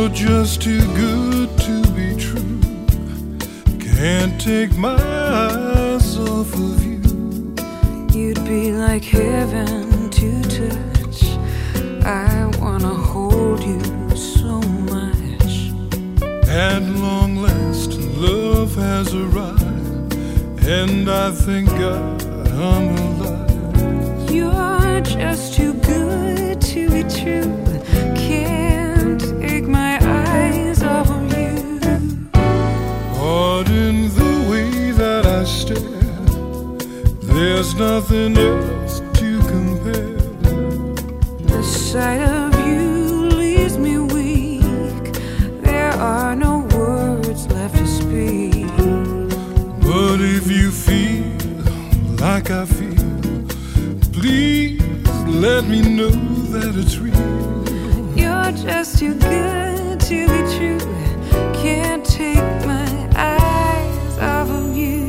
You're just too good to be true. Can't take my eyes off of you. You'd be like heaven to touch. I wanna hold you so much. At long last, love has arrived, and I thank God I'm alive. You're just too good to be true. Can't take my eyes off of you. Pardon the way that I stare, there's nothing else to compare. The sight of you leaves me weak. There are no words left to speak. But if you feel like I feel, please let me know that it's real. You're just too good to be true. Can't take my eyes off of you.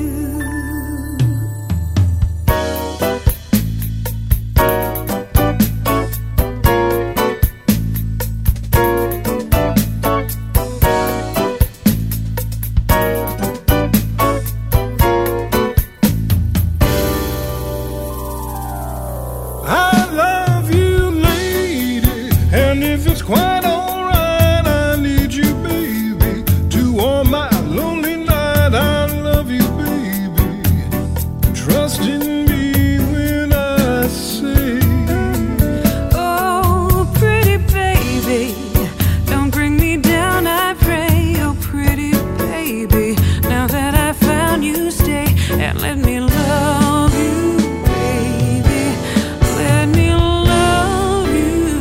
I love you, lady, and if it's quite alright, I need you, baby, to warm my lonely night. I love you, baby. Trust in me when I say, Oh, pretty baby, don't bring me down, I pray. Oh, pretty baby, now that I found you, stay and let me love you, baby. Let me love you.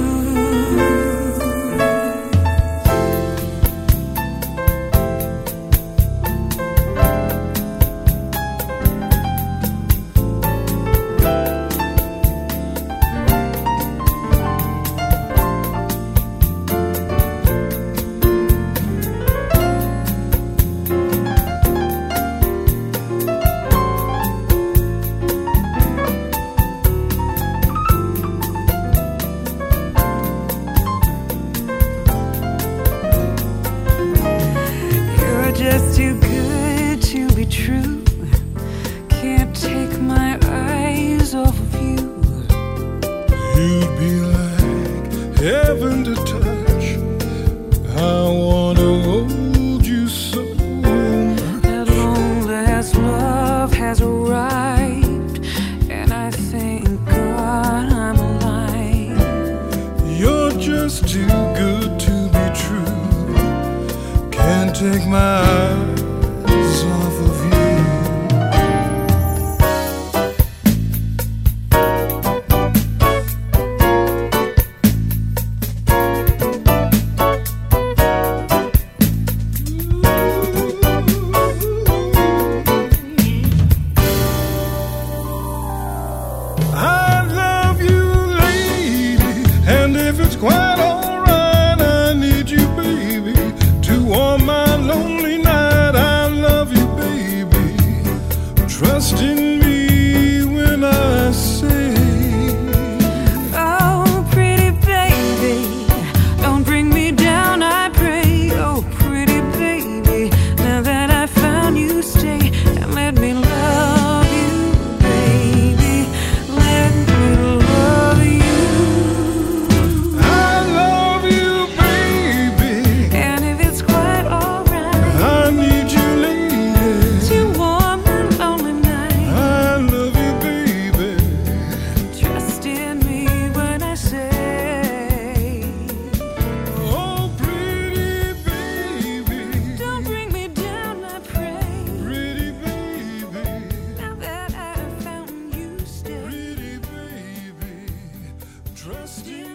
You're just too good to be true. Can't take my eyes off of you. you'd be like heaven to touch. I wanna hold you so. At long last, love has arrived, and I thank God I'm alive. You're just too good to be true. Can't take my eyes off of you. I love you, lady, and if it's quite alright, I need you, baby, to warm my lonely night. I love you, baby. Trust in me when I say, Oh, pretty baby, don't bring me down, I pray. Oh, pretty baby, now that I found you, stay and let me love you, baby. Let me love you. I love you, baby. And if it's quite alright, I need you, lady. to warm my lonely night. I love you, baby. Trust in me when I say, Oh, pretty baby. don't bring me down, I pray. Pretty baby. Now that I found you, stay. Pretty baby. Trust in